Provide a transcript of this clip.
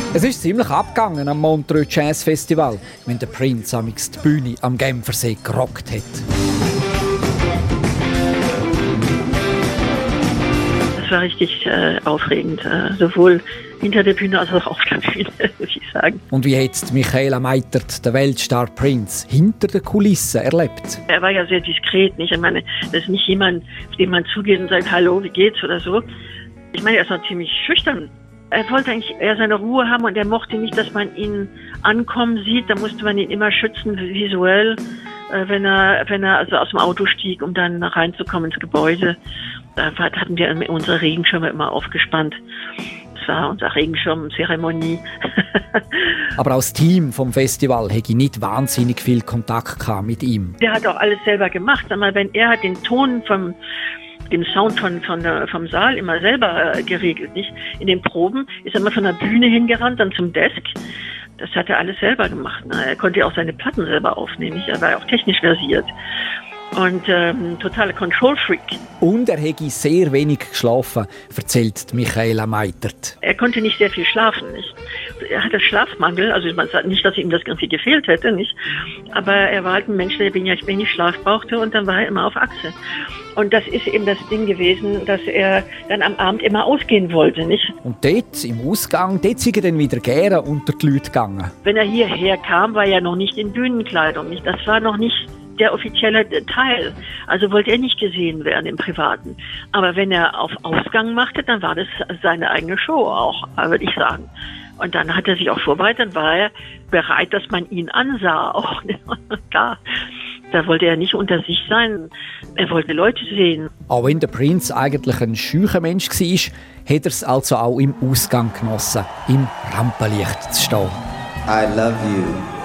Es ist ziemlich abgegangen am Montreux Jazz Festival, wenn der Prince amix die Bühne am Genfersee gerockt hat. Das war richtig aufregend, sowohl hinter der Bühne als auch auf der Bühne, muss ich sagen. Und wie hat Michaela Meitert, der Weltstar Prince, hinter den Kulissen erlebt? Er war ja sehr diskret, nicht? Ich meine, das ist nicht jemand, dem man zugeht und sagt, hallo, wie geht's oder so. Ich meine, er ist noch ziemlich schüchtern. Er wollte eigentlich eher seine Ruhe haben und er mochte nicht, dass man ihn ankommen sieht. Da musste man ihn immer schützen, visuell, wenn er also aus dem Auto stieg, um dann reinzukommen ins Gebäude. Da hatten wir unsere Regenschirme immer aufgespannt. Das war unsere Regenschirmzeremonie. Aber auch das Team vom Festival hätte nicht wahnsinnig viel Kontakt gehabt mit ihm. Der hat auch alles selber gemacht. Sag mal, wenn er hat den Ton den Sound vom Saal immer selber geregelt, nicht? In den Proben ist er immer von der Bühne hingerannt, dann zum Desk. Das hat er alles selber gemacht. Ne? Er konnte ja auch seine Platten selber aufnehmen. Nicht? Er war ja auch technisch versiert. Und totaler Control-Freak. Und er hätte sehr wenig geschlafen, erzählt Michaela Meitert. Er konnte nicht sehr viel schlafen. Nicht? Er hatte Schlafmangel, also man sagt nicht, dass ihm das irgendwie gefehlt hätte, nicht. Aber er war halt ein Mensch, der wenig Schlaf brauchte und dann war er immer auf Achse. Und das ist eben das Ding gewesen, dass er dann am Abend immer ausgehen wollte, nicht? Und dort, im Ausgang, dort sind er dann wieder gerne unter die Leute gegangen. Wenn er hierher kam, war er noch nicht in Bühnenkleidung, nicht? Das war noch nicht der offizielle Teil. Also wollte er nicht gesehen werden im Privaten. Aber wenn er auf Ausgang machte, dann war das seine eigene Show auch, würde ich sagen. Und dann hat er sich auch vorbereitet, dann war er bereit, dass man ihn ansah auch. Klar. Da wollte er nicht unter sich sein. Er wollte Leute sehen. Auch wenn der Prince eigentlich ein scheuer Mensch war, hat er es also auch im Ausgang genossen, im Rampenlicht zu stehen. I love you.